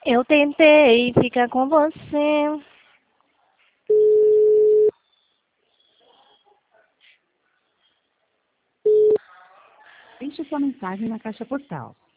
Eu tentei ficar com você. Deixe sua mensagem na caixa postal.